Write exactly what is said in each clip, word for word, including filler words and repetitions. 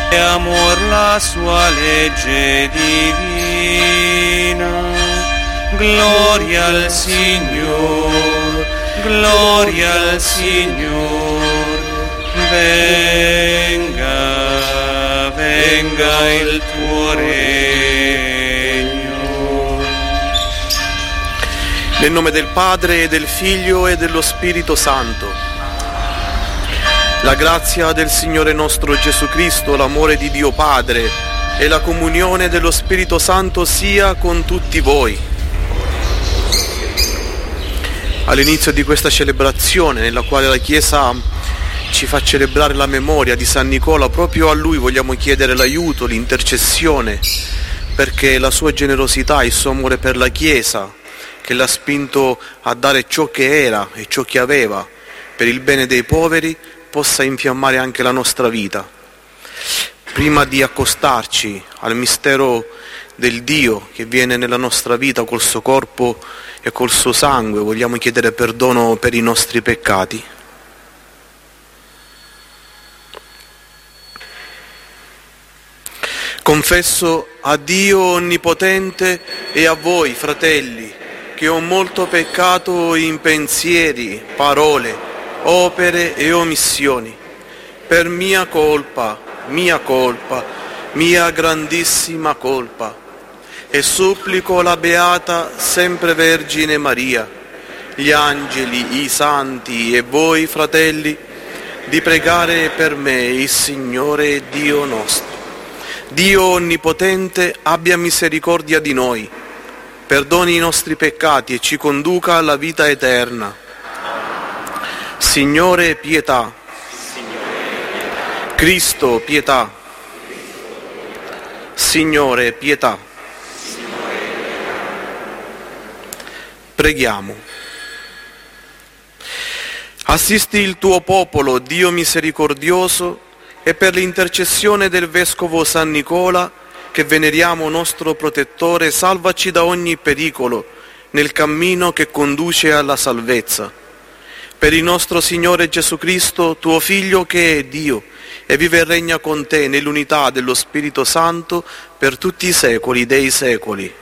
e amor la sua legge divina. Gloria al Signor, gloria al Signor, venga, venga il tuo regno. Nel nome del Padre, e del Figlio e dello Spirito Santo. La grazia del Signore nostro Gesù Cristo, l'amore di Dio Padre e la comunione dello Spirito Santo sia con tutti voi. All'inizio di questa celebrazione, nella quale la Chiesa ci fa celebrare la memoria di San Nicola, proprio a lui vogliamo chiedere l'aiuto, l'intercessione, perché la sua generosità, il suo amore per la Chiesa, che l'ha spinto a dare ciò che era e ciò che aveva per il bene dei poveri, possa infiammare anche la nostra vita. Prima di accostarci al mistero del Dio che viene nella nostra vita col suo corpo e col suo sangue, vogliamo chiedere perdono per i nostri peccati. Confesso a Dio Onnipotente e a voi, fratelli, che ho molto peccato in pensieri, parole, opere e omissioni, per mia colpa, mia colpa, mia grandissima colpa, e supplico la Beata Sempre Vergine Maria, gli angeli, i santi e voi, fratelli, di pregare per me il Signore Dio nostro. Dio Onnipotente abbia misericordia di noi, perdoni i nostri peccati e ci conduca alla vita eterna. Signore, pietà. Cristo, pietà. Signore, pietà. Preghiamo. Assisti il tuo popolo, Dio misericordioso, e per l'intercessione del Vescovo San Nicola, che veneriamo nostro protettore, salvaci da ogni pericolo nel cammino che conduce alla salvezza. Per il nostro Signore Gesù Cristo, tuo Figlio che è Dio, e vive e regna con te nell'unità dello Spirito Santo per tutti i secoli dei secoli.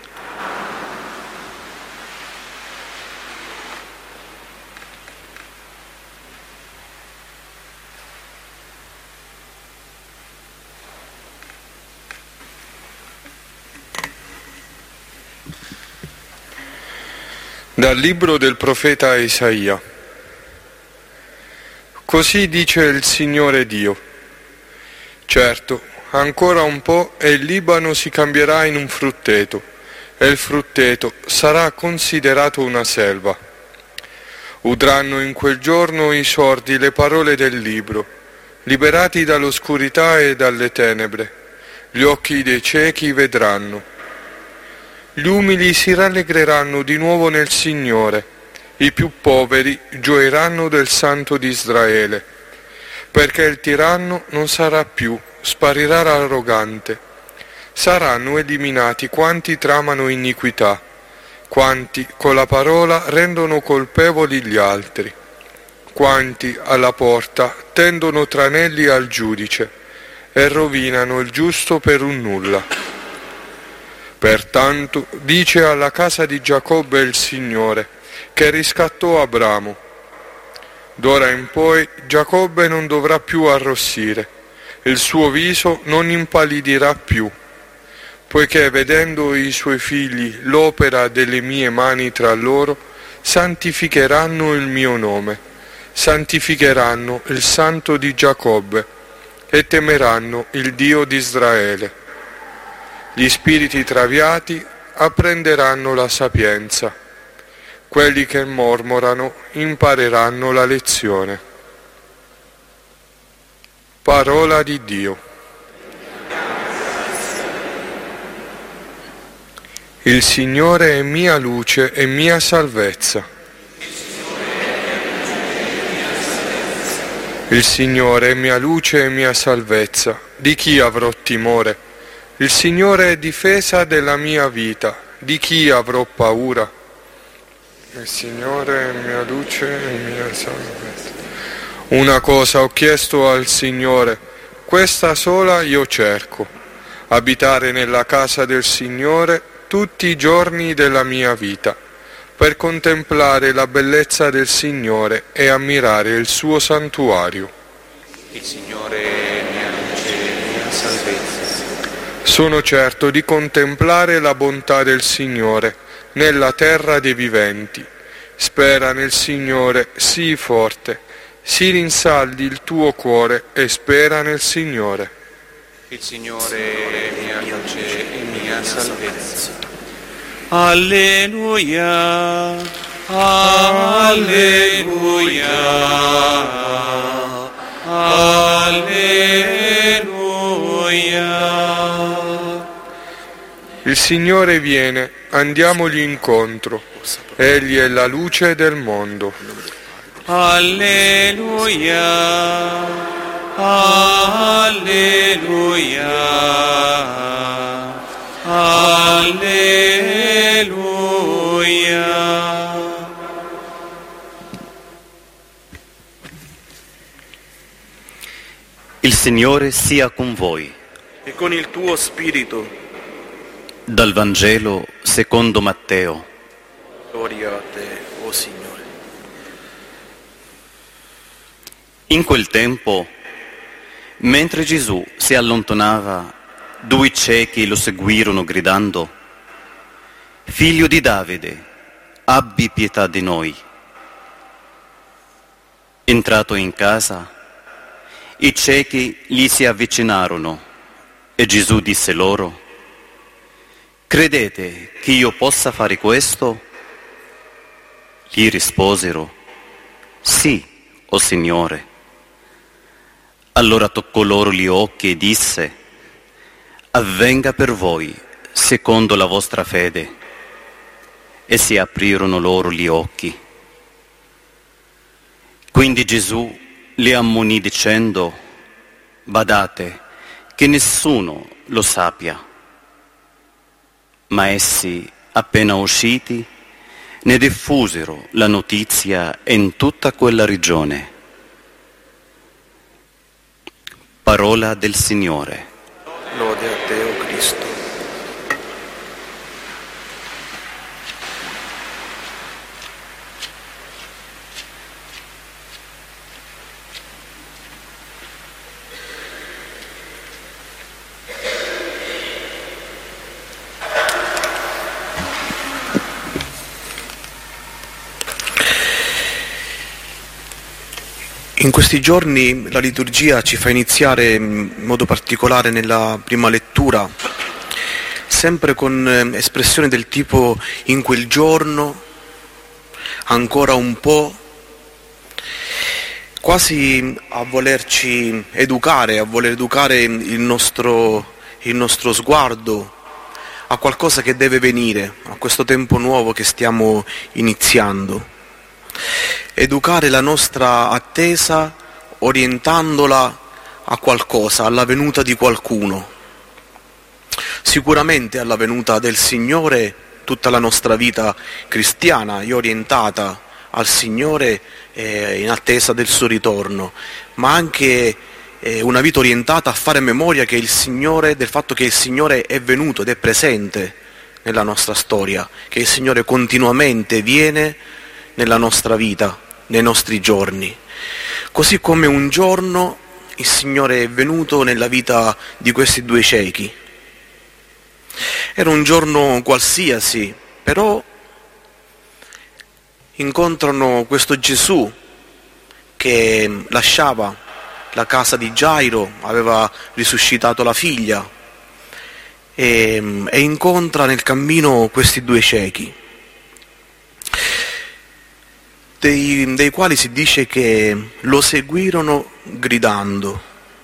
Dal libro del profeta Isaia. Così dice il Signore Dio: certo, ancora un po' e il Libano si cambierà in un frutteto, e il frutteto sarà considerato una selva. Udranno in quel giorno i sordi le parole del libro, liberati dall'oscurità e dalle tenebre, gli occhi dei ciechi vedranno. Gli umili si rallegreranno di nuovo nel Signore, i più poveri gioiranno del Santo di Israele, perché il tiranno non sarà più, sparirà l'arrogante. Saranno eliminati quanti tramano iniquità, quanti con la parola rendono colpevoli gli altri, quanti alla porta tendono tranelli al giudice e rovinano il giusto per un nulla. Pertanto dice alla casa di Giacobbe il Signore, che riscattò Abramo: d'ora in poi Giacobbe non dovrà più arrossire, il suo viso non impallidirà più, poiché vedendo i suoi figli l'opera delle mie mani tra loro, santificheranno il mio nome, santificheranno il Santo di Giacobbe e temeranno il Dio di Israele. Gli spiriti traviati apprenderanno la sapienza, quelli che mormorano impareranno la lezione. Parola di Dio. Il Signore è mia luce e mia salvezza. Il Signore è mia luce e mia salvezza. Di chi avrò timore? Il Signore è difesa della mia vita, di chi avrò paura? Il Signore è mia luce e mia salvezza. Una cosa ho chiesto al Signore, questa sola io cerco, abitare nella casa del Signore tutti i giorni della mia vita, per contemplare la bellezza del Signore e ammirare il suo santuario. Il Signore è mia luce e mia salvezza. Sono certo di contemplare la bontà del Signore nella terra dei viventi. Spera nel Signore, sii forte, si rinsaldi il tuo cuore e spera nel Signore. Il Signore è mia luce e mia salvezza. Alleluia, alleluia, alleluia. Il Signore viene, andiamogli incontro. Egli è la luce del mondo. Alleluia, alleluia, alleluia. Il Signore sia con voi. E con il tuo spirito. Dal Vangelo secondo Matteo. Gloria a te, o Signore. In quel tempo, mentre Gesù si allontanava, due ciechi lo seguirono gridando: «Figlio di Davide, abbi pietà di noi». Entrato in casa, i ciechi gli si avvicinarono e Gesù disse loro: «Credete che io possa fare questo?» Gli risposero: «Sì, o Signore». Allora toccò loro gli occhi e disse: «Avvenga per voi secondo la vostra fede». E si aprirono loro gli occhi. Quindi Gesù li ammonì dicendo: «Badate che nessuno lo sappia». Ma essi, appena usciti, ne diffusero la notizia in tutta quella regione. Parola del Signore. Lode a te, o Cristo. In questi giorni la liturgia ci fa iniziare in modo particolare nella prima lettura, sempre con espressioni del tipo «in quel giorno», «ancora un po'», quasi a volerci educare, a voler educare il nostro, il nostro sguardo a qualcosa che deve venire, a questo tempo nuovo che stiamo iniziando. Educare la nostra attesa orientandola a qualcosa, alla venuta di qualcuno. Sicuramente alla venuta del Signore tutta la nostra vita cristiana è orientata al Signore eh, in attesa del suo ritorno, ma anche eh, una vita orientata a fare memoria che il Signore, del fatto che il Signore è venuto ed è presente nella nostra storia, che il Signore continuamente viene nella nostra vita, nei nostri giorni. Così come un giorno il Signore è venuto nella vita di questi due ciechi. Era un giorno qualsiasi, però incontrano questo Gesù che lasciava la casa di Gairo, aveva risuscitato la figlia e, e incontra nel cammino questi due ciechi. Dei, dei quali si dice che lo seguirono gridando: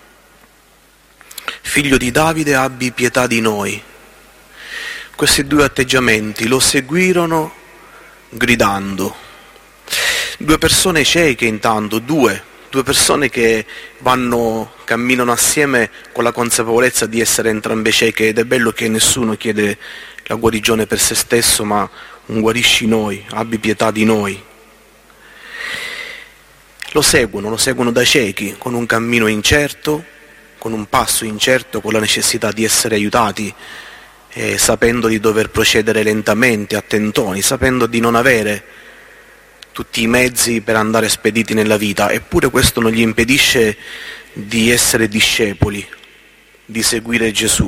«Figlio di Davide, abbi pietà di noi». Questi due atteggiamenti: lo seguirono gridando. Due persone cieche intanto, due, due persone che vanno, camminano assieme con la consapevolezza di essere entrambe cieche, ed è bello che nessuno chiede la guarigione per se stesso, ma un guarisci noi, abbi pietà di noi. Lo seguono, lo seguono da ciechi, con un cammino incerto, con un passo incerto, con la necessità di essere aiutati, eh, sapendo di dover procedere lentamente, a tentoni, sapendo di non avere tutti i mezzi per andare spediti nella vita, eppure questo non gli impedisce di essere discepoli, di seguire Gesù.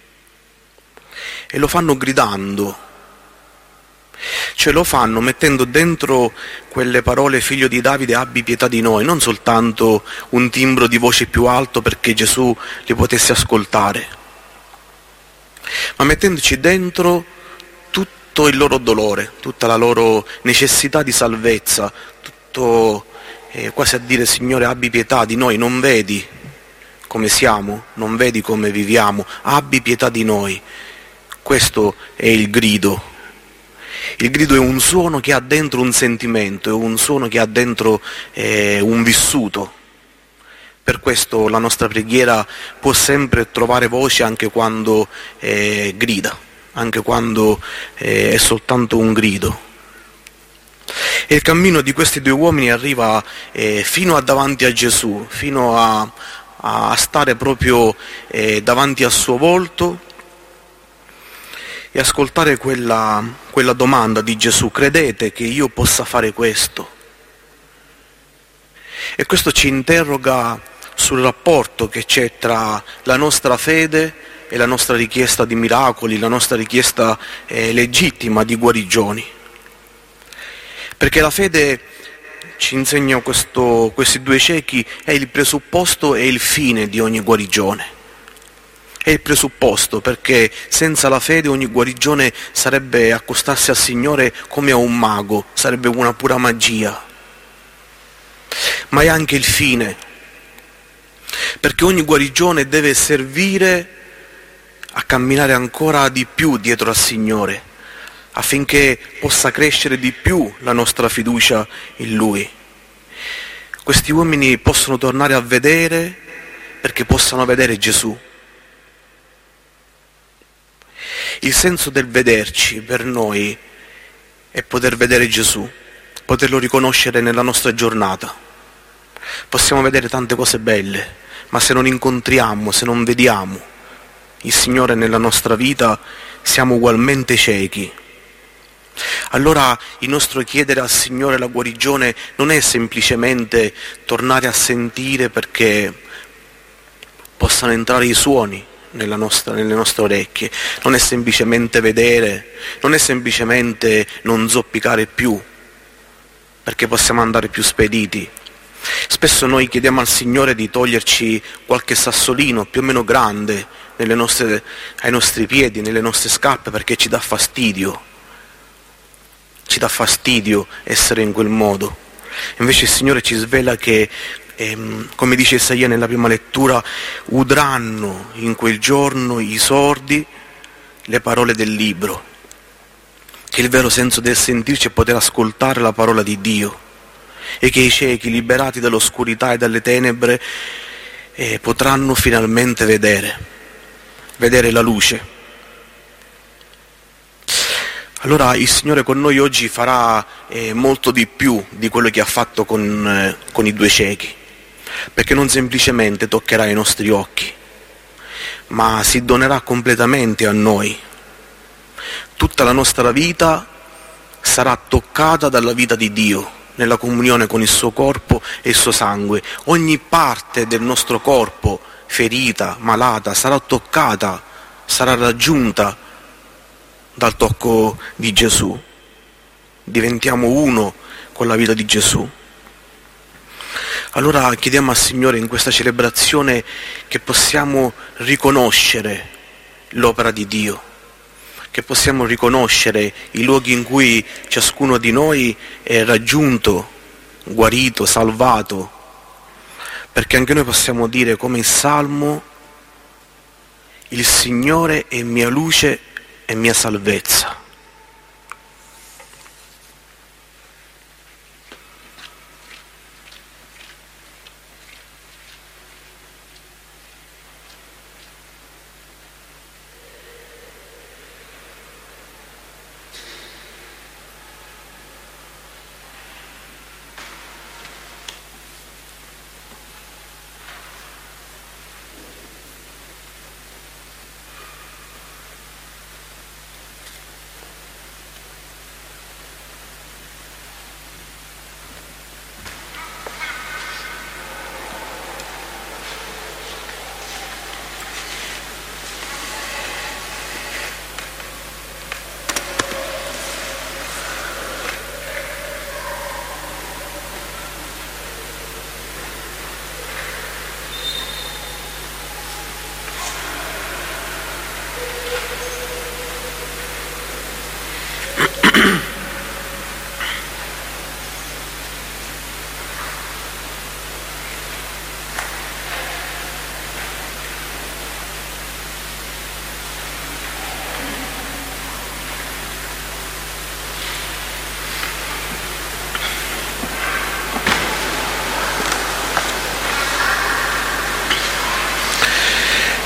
E lo fanno gridando, cioè lo fanno mettendo dentro quelle parole figlio di Davide, abbi pietà di noi, non soltanto un timbro di voce più alto perché Gesù li potesse ascoltare, ma mettendoci dentro tutto il loro dolore, tutta la loro necessità di salvezza, tutto eh, quasi a dire Signore abbi pietà di noi, non vedi come siamo, non vedi come viviamo, abbi pietà di noi. Questo è il grido. Il grido è un suono che ha dentro un sentimento, è un suono che ha dentro eh, un vissuto. Per questo la nostra preghiera può sempre trovare voce anche quando eh, grida, anche quando eh, è soltanto un grido. E il cammino di questi due uomini arriva eh, fino a davanti a Gesù, fino a, a stare proprio eh, davanti al suo volto e ascoltare quella, quella domanda di Gesù: credete che io possa fare questo? E questo ci interroga sul rapporto che c'è tra la nostra fede e la nostra richiesta di miracoli, la nostra richiesta eh, legittima di guarigioni. Perché la fede, ci insegna questo, questi due ciechi, è il presupposto e il fine di ogni guarigione. È il presupposto, perché senza la fede ogni guarigione sarebbe accostarsi al Signore come a un mago, sarebbe una pura magia. Ma è anche il fine, perché ogni guarigione deve servire a camminare ancora di più dietro al Signore, affinché possa crescere di più la nostra fiducia in Lui. Questi uomini possono tornare a vedere perché possano vedere Gesù. Il senso del vederci per noi è poter vedere Gesù, poterlo riconoscere nella nostra giornata. Possiamo vedere tante cose belle, ma se non incontriamo, se non vediamo il Signore nella nostra vita, siamo ugualmente ciechi. Allora il nostro chiedere al Signore la guarigione non è semplicemente tornare a sentire perché possano entrare i suoni nella nostra, nelle nostre orecchie, non è semplicemente vedere, non è semplicemente non zoppicare più perché possiamo andare più spediti. Spesso noi chiediamo al Signore di toglierci qualche sassolino più o meno grande nelle nostre, ai nostri piedi, nelle nostre scarpe, perché ci dà fastidio, ci dà fastidio essere in quel modo. Invece il Signore ci svela che, ehm, come dice Isaia nella prima lettura, udranno in quel giorno i sordi le parole del libro, che il vero senso del sentirci è poter ascoltare la parola di Dio, e che i ciechi, liberati dall'oscurità e dalle tenebre, eh, potranno finalmente vedere, vedere la luce. Allora il Signore con noi oggi farà eh, molto di più di quello che ha fatto con, eh, con i due ciechi, perché non semplicemente toccherà i nostri occhi, ma si donerà completamente a noi. Tutta la nostra vita sarà toccata dalla vita di Dio, nella comunione con il suo corpo e il suo sangue. Ogni parte del nostro corpo, ferita, malata, sarà toccata, sarà raggiunta dal tocco di Gesù. Diventiamo uno con la vita di Gesù. Allora chiediamo al Signore in questa celebrazione che possiamo riconoscere l'opera di Dio, che possiamo riconoscere i luoghi in cui ciascuno di noi è raggiunto, guarito, salvato, perché anche noi possiamo dire come il Salmo: il Signore è mia luce e mia salvezza.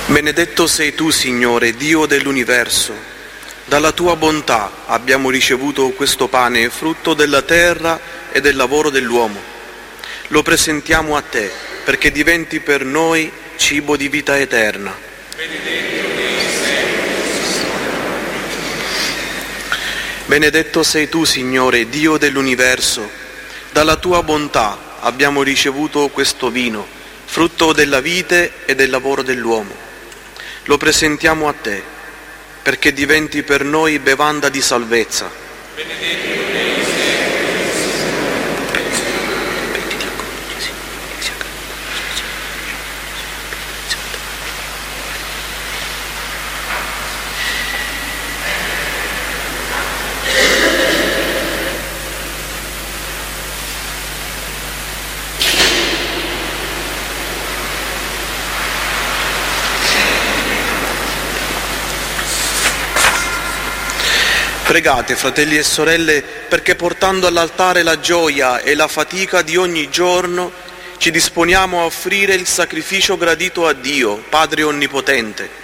Benedetto sei tu, Signore, Dio dell'universo. Dalla tua bontà abbiamo ricevuto questo pane, frutto della terra e del lavoro dell'uomo. Lo presentiamo a te, perché diventi per noi cibo di vita eterna. Benedetto sei tu, Signore, Dio dell'universo. Dalla tua bontà abbiamo ricevuto questo vino, frutto della vite e del lavoro dell'uomo. Lo presentiamo a te, perché diventi per noi bevanda di salvezza. Pregate, fratelli e sorelle, perché portando all'altare la gioia e la fatica di ogni giorno, ci disponiamo a offrire il sacrificio gradito a Dio, Padre Onnipotente.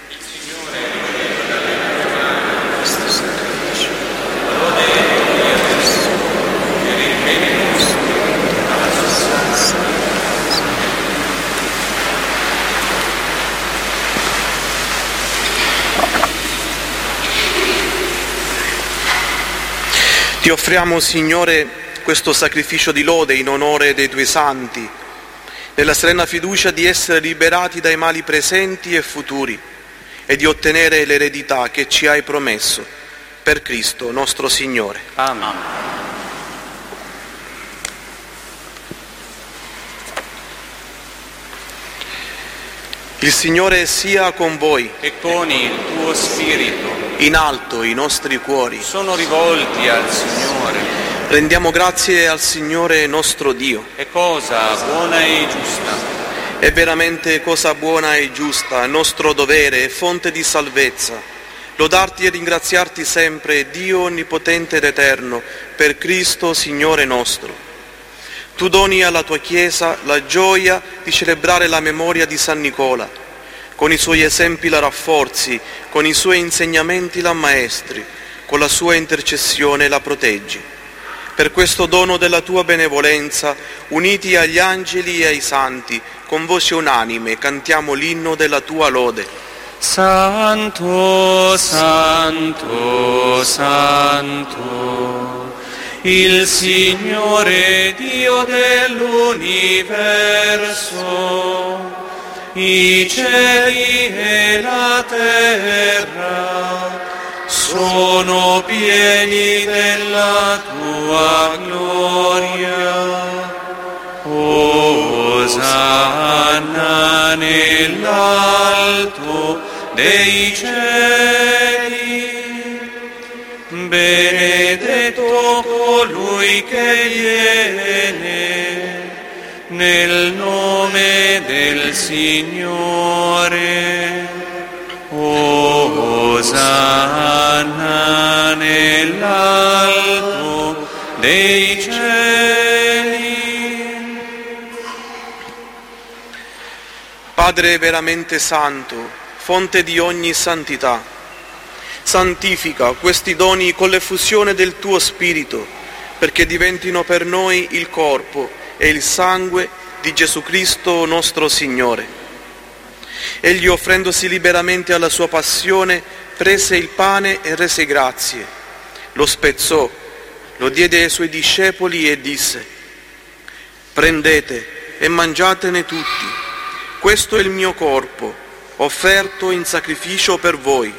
Ti offriamo, Signore, questo sacrificio di lode in onore dei tuoi santi, nella serena fiducia di essere liberati dai mali presenti e futuri e di ottenere l'eredità che ci hai promesso, per Cristo nostro Signore. Amen. Il Signore sia con voi. E con il tuo spirito. In alto i nostri cuori Sono rivolti al Signore. rendiamo grazie al Signore nostro Dio. È cosa buona e giusta. È veramente cosa buona e giusta, nostro dovere e fonte di salvezza, lodarti e ringraziarti sempre, Dio onnipotente ed eterno, per Cristo Signore nostro. Tu doni alla tua Chiesa la gioia di celebrare la memoria di San Nicola. Con i suoi esempi la rafforzi, con i suoi insegnamenti la ammaestri, con la sua intercessione la proteggi. Per questo dono della tua benevolenza, uniti agli angeli e ai santi, con voce unanime cantiamo l'inno della tua lode. Santo, Santo, Santo, il Signore Dio dell'universo. I cieli e la terra sono pieni della tua gloria. Osanna nell'alto dei cieli. Benedetto colui che viene nel nome del Signore. Osanna nell'alto dei cieli. Padre veramente santo, fonte di ogni santità, santifica questi doni con l'effusione del tuo Spirito, perché diventino per noi il corpo e il sangue di Gesù Cristo nostro Signore. Egli, offrendosi liberamente alla sua passione, prese il pane e rese grazie, lo spezzò, lo diede ai suoi discepoli e disse: prendete e mangiatene tutti, questo è il mio corpo, offerto in sacrificio per voi.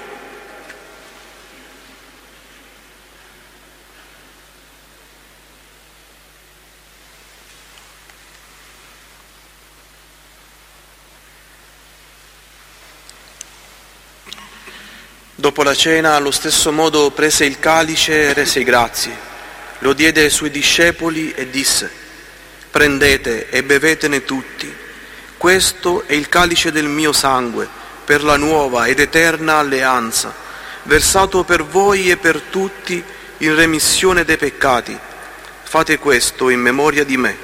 Dopo la cena, allo stesso modo, prese il calice e rese grazie, lo diede ai suoi discepoli e disse: prendete e bevetene tutti, questo è il calice del mio sangue, per la nuova ed eterna alleanza, versato per voi e per tutti in remissione dei peccati. Fate questo in memoria di me.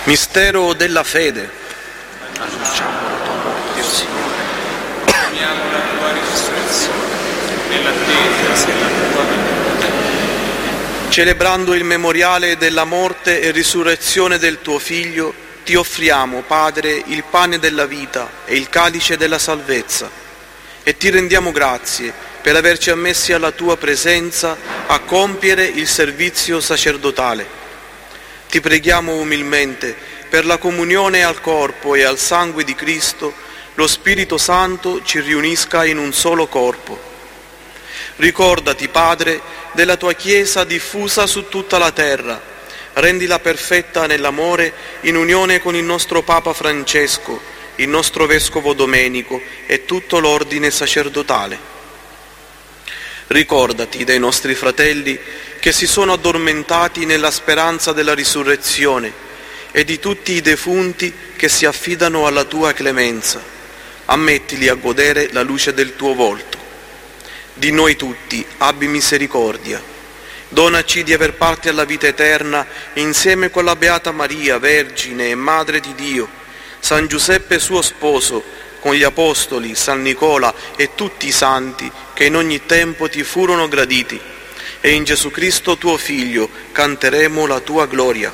Mistero della fede. Annunciamo la tua morte, o Signore. Proclamiamo la tua risurrezione, nell'attesa della tua venuta. Celebrando il memoriale della morte e risurrezione del tuo Figlio, ti offriamo, Padre, il pane della vita e il calice della salvezza, e ti rendiamo grazie per averci ammessi alla tua presenza a compiere il servizio sacerdotale. Ti preghiamo umilmente per la comunione al corpo e al sangue di Cristo, lo Spirito Santo ci riunisca in un solo corpo. Ricordati, Padre, della tua Chiesa diffusa su tutta la terra, rendila perfetta nell'amore in unione con il nostro Papa Francesco, il nostro Vescovo Domenico e tutto l'ordine sacerdotale. Ricordati dei nostri fratelli che si sono addormentati nella speranza della risurrezione e di tutti i defunti che si affidano alla tua clemenza. Ammettili a godere la luce del tuo volto. Di noi tutti abbi misericordia. Donaci di aver parte alla vita eterna insieme con la Beata Maria, Vergine e Madre di Dio, San Giuseppe suo sposo, con gli Apostoli, San Nicola e tutti i santi che in ogni tempo ti furono graditi, e in Gesù Cristo tuo Figlio canteremo la tua gloria.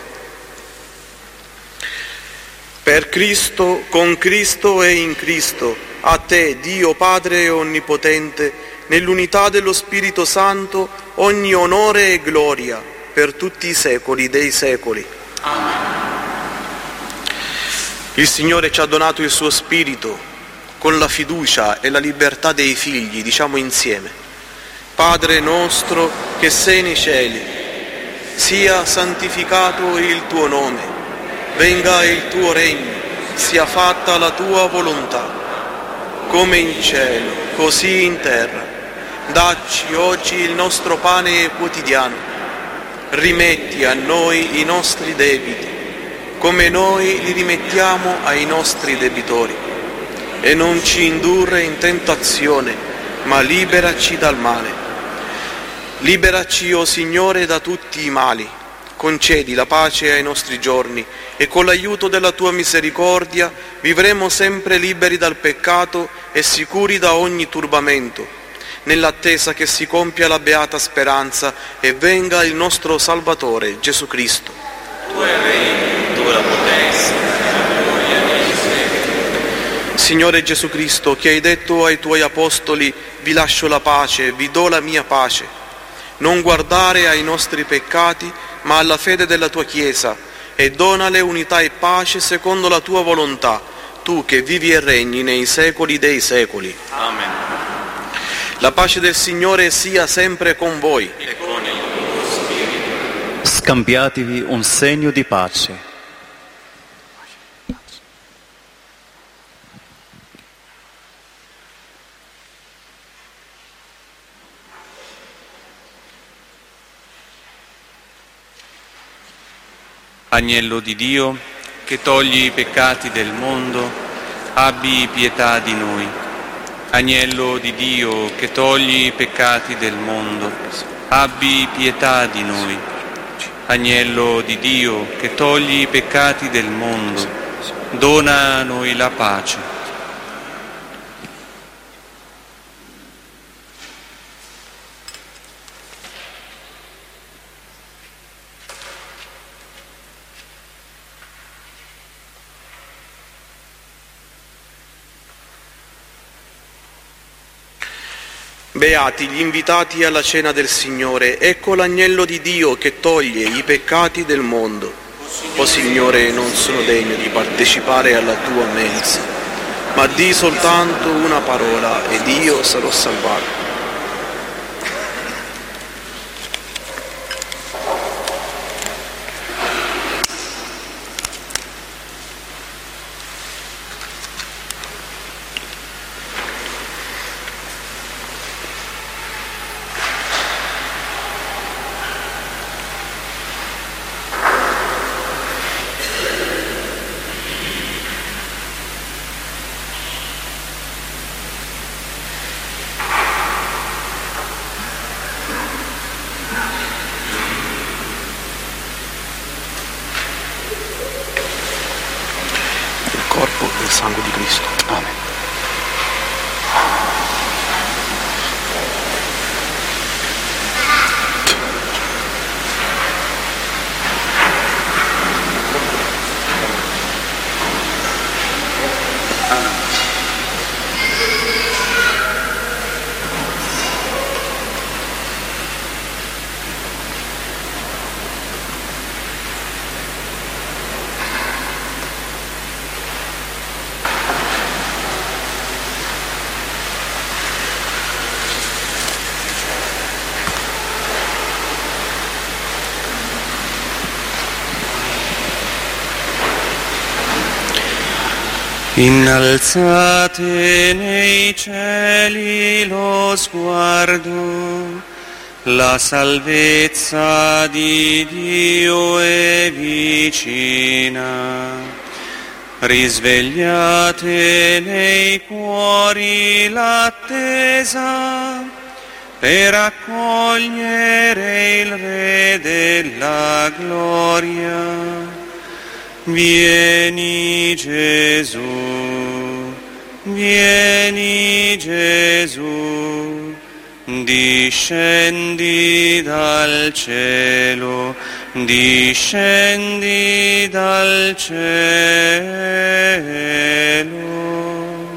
Per Cristo, con Cristo e in Cristo, a te, Dio Padre Onnipotente, nell'unità dello Spirito Santo, ogni onore e gloria per tutti i secoli dei secoli. Amen. Il Signore ci ha donato il suo Spirito con la fiducia e la libertà dei figli. Diciamo insieme: Padre nostro che sei nei cieli, sia santificato il tuo nome, venga il tuo regno, sia fatta la tua volontà, come in cielo, così in terra. Dacci oggi il nostro pane quotidiano. Rimetti a noi i nostri debiti, come noi li rimettiamo ai nostri debitori. E non ci indurre in tentazione, ma liberaci dal male. Liberaci, o Signore, da tutti i mali. Concedi la pace ai nostri giorni e con l'aiuto della tua misericordia vivremo sempre liberi dal peccato e sicuri da ogni turbamento, nell'attesa che si compia la beata speranza e venga il nostro Salvatore, Gesù Cristo. Tu è il regno, tu la potenza, la gloria nei secoli. Signore Gesù Cristo, che hai detto ai tuoi apostoli: vi lascio la pace, vi do la mia pace, non guardare ai nostri peccati, ma alla fede della tua Chiesa, e donale unità e pace secondo la tua volontà, tu che vivi e regni nei secoli dei secoli. Amen. La pace del Signore sia sempre con voi. E con il tuo spirito. Scambiatevi un segno di pace. Agnello di Dio, che togli i peccati del mondo, abbi pietà di noi. Agnello di Dio, che togli i peccati del mondo, abbi pietà di noi. Agnello di Dio, che togli i peccati del mondo, dona a noi la pace. Beati gli invitati alla cena del Signore, ecco l'agnello di Dio che toglie i peccati del mondo. O Signore, non sono degno di partecipare alla tua mensa, ma di soltanto una parola ed io sarò salvato. sangue di Cristo. Amen. Innalzate nei cieli lo sguardo, la salvezza di Dio è vicina. Risvegliate nei cuori l'attesa per accogliere il Re della gloria. Vieni Gesù, vieni Gesù, discendi dal cielo, discendi dal cielo.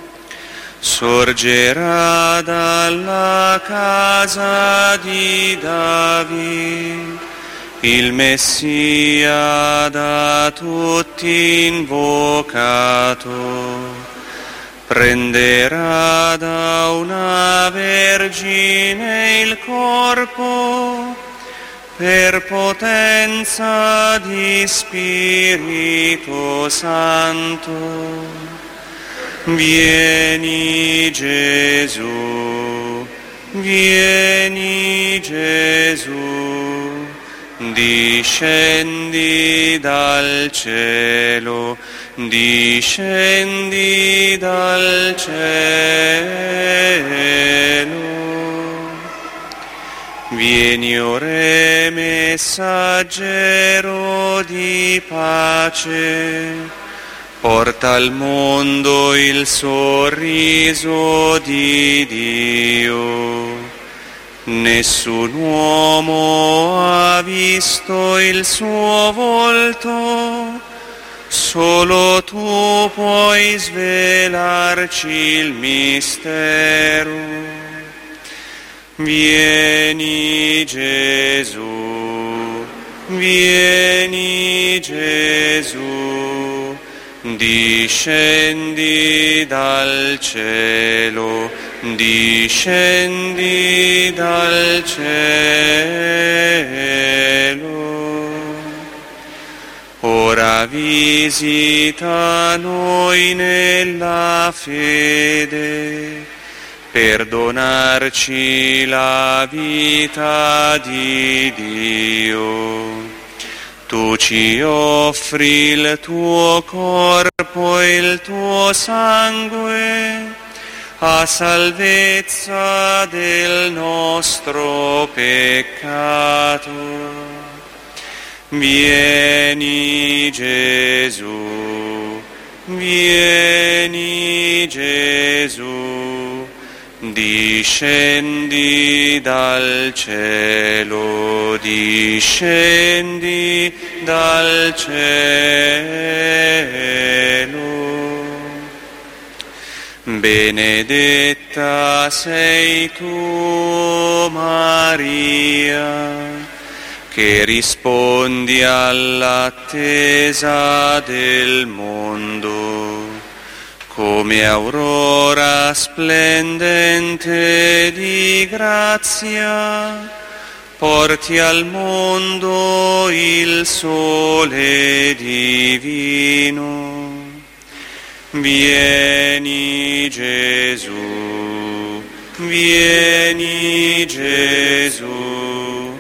Sorgerà dalla casa di Davide il Messia da tutti invocato, prenderà da una vergine il corpo per potenza di Spirito Santo. Vieni Gesù, vieni Gesù, discendi dal cielo, discendi dal cielo. Vieni o Re messaggero di pace, porta al mondo il sorriso di Dio. Nessun uomo ha visto il suo volto, solo tu puoi svelarci il mistero. Vieni Gesù, vieni Gesù, discendi dal cielo, discendi dal cielo. Ora visita noi nella fede, per donarci la vita di Dio. Tu ci offri il tuo corpo e il tuo sangue a salvezza del nostro peccato. Vieni Gesù, vieni Gesù, discendi dal cielo, discendi dal cielo. Benedetta sei tu, Maria, che rispondi all'attesa del mondo, come aurora splendente di grazia, porti al mondo il sole divino. Vieni Gesù, vieni Gesù,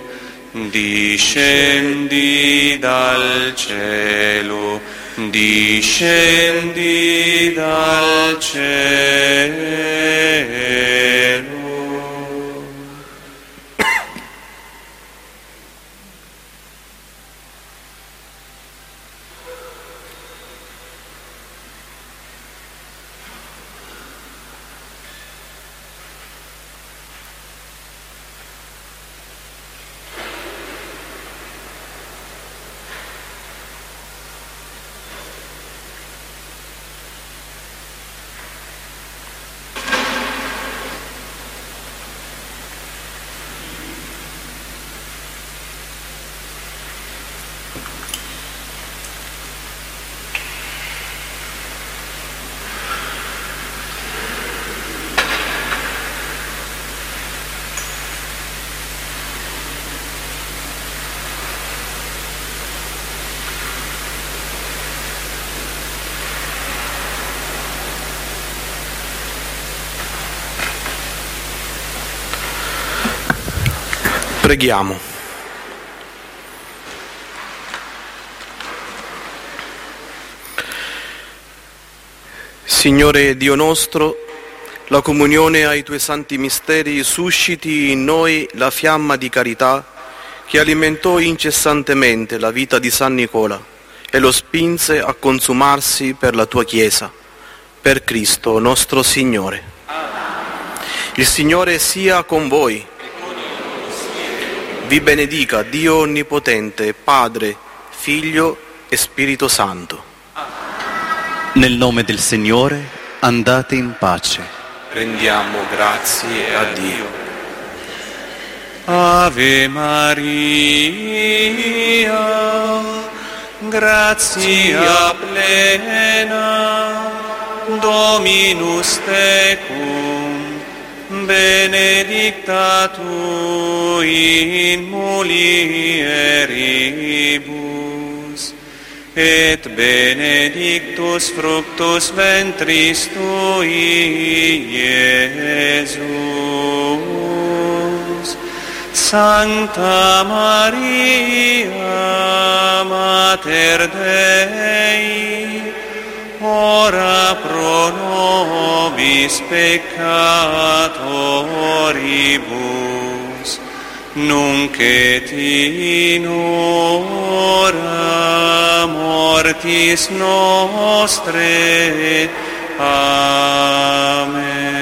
discendi dal cielo, discendi dal cielo. Preghiamo. Signore Dio nostro, la comunione ai Tuoi santi misteri susciti in noi la fiamma di carità che alimentò incessantemente la vita di San Nicola e lo spinse a consumarsi per la Tua Chiesa, per Cristo nostro Signore. Il Signore sia con voi. Vi benedica Dio Onnipotente, Padre, Figlio e Spirito Santo. Nel nome del Signore andate in pace. Rendiamo grazie a Dio. Ave Maria, gratia plena, Dominus tecum, benedicta tu in mulieribus, et benedictus fructus ventris tui, Iesus. Sancta Maria, Mater Dei, ora pro nobis peccatoribus, nunc et in hora mortis nostre. Amen.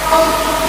Amen.